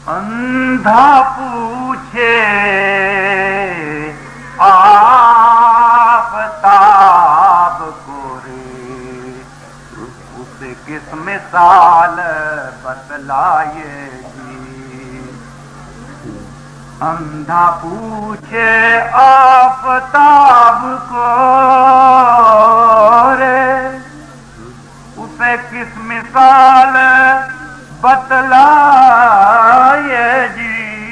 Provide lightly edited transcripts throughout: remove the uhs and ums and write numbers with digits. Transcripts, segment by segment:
अंधा पूछे आफताब को रे, उसे किस मिसाल बतलाएगी। अंधा पूछे आफताब को रे, उसे किस मिसाल बतलाएगी।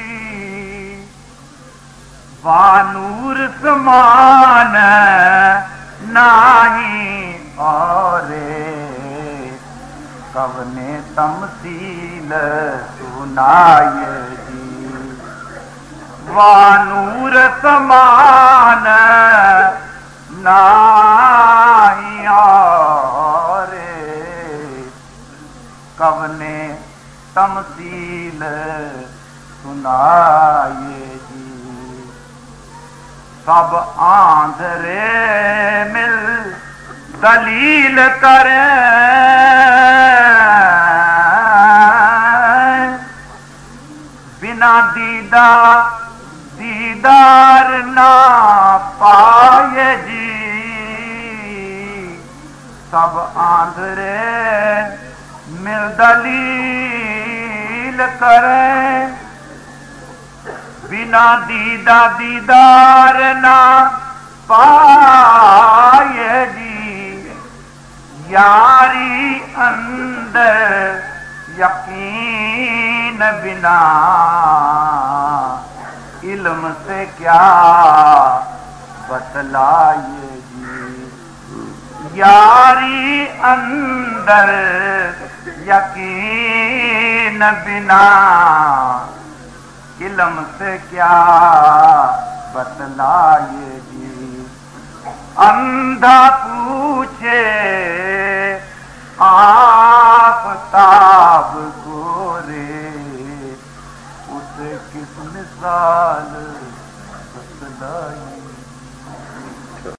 वानूर समान नाही और कवने तमसील सुनाएगी। वानूर समान नाही और कवने तमसील सुनाएगी। सब आंधरे मिल दलील करें, बिना दीदार ना पाए जी। सब आंधरे मिल दलील करें, बिना दीदार ना पाए जी। यारी अंदर यकीन बिना इल्म से क्या बतलाएगी। यारी अंदर यकीन बिना इल्म से क्या बतलाएगी। अंधा पूछे आफताब को रे, उसे किस मिसाल बतलाएगी।